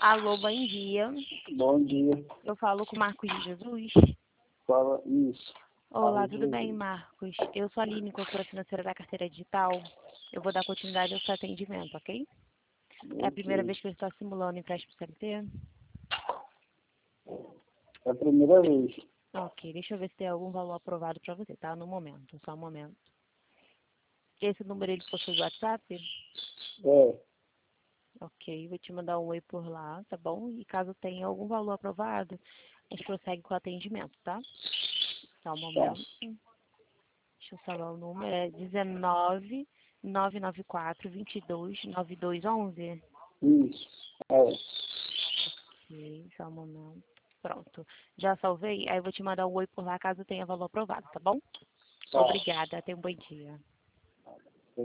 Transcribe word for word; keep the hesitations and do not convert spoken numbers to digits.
Alô, bom dia. Bom dia. Eu falo com o Marcos de Jesus. Fala isso. Olá, Fala, tudo bem, Jesus. Marcos? Eu sou a Aline, consultora financeira da carteira digital. Eu vou dar continuidade ao seu atendimento, ok? É a primeira Ok. vez que você está simulando empréstimo C L T? É a primeira vez. Ok, deixa eu ver se tem algum valor aprovado para você, tá? No momento, só um momento. Esse número ele possui o WhatsApp? É. Ok, vou te mandar um oi por lá, tá bom? E caso tenha algum valor aprovado, a gente prossegue com o atendimento, tá? Só um Tá. momento. Deixa eu falar o número. É dezenove, nove nove quatro, vinte e dois, noventa e dois onze. Isso. É. Ok, só um momento. Pronto. Já salvei? Aí eu vou te mandar um oi por lá caso tenha valor aprovado, tá bom? Tá. Obrigada. Tenha um bom dia.